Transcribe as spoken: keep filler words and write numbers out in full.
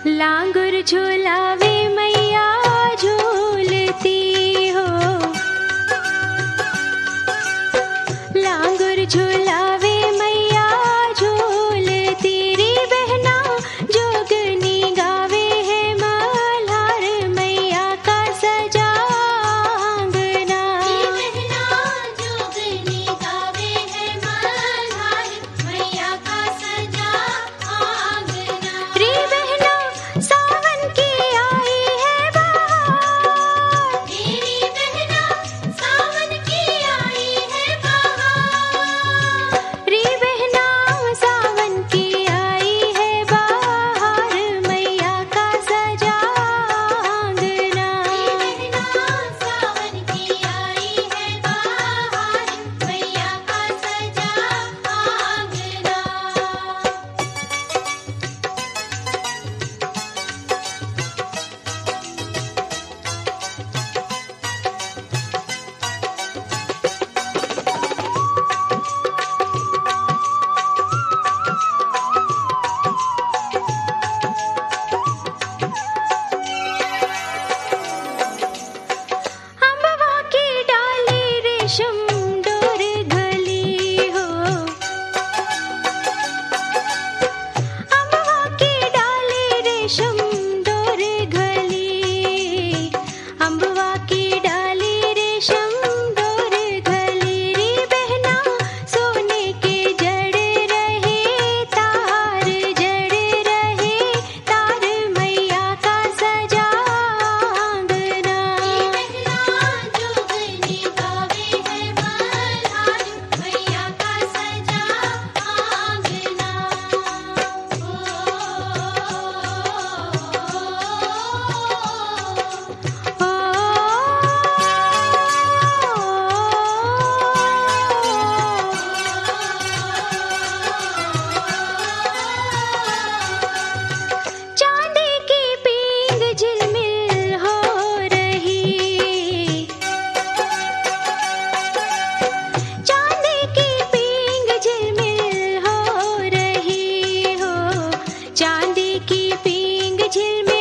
लांगुर झूलावे मैया झूलती हो, लांगुर झूलावे मैया झूलती रे बहना जोगनी गावे है मल्हार मैया का सजा आंगना। रे बहना जोगनी गावे है मल्हार मैया का सजा आंगना। रे बहना सावन की आई है बहार, मेरी बहना सावन की आई है बहार। रे बहना सावन की आई है बहार मैया का सजा आंगना। रे बहना सावन की आई है बहार मैया का सजा आंगना। अम्बवा की डाली रेशम डोर घली हो, अम्बवा की डाली रेशम डोर घली, अम्बवा की डाली रेशम डोर घली रे बहना सोने के जड़ रहे तार, जड़ रहे तार मैया का सजा आंगना। रे बहना जोगनी गावे है मल्हार मैया का सजा आंगना। चांदी की पींग झिलमिल हो रही, चांदी की पींग झिलमिल हो रही हो, चांदी की पींग झिलमिल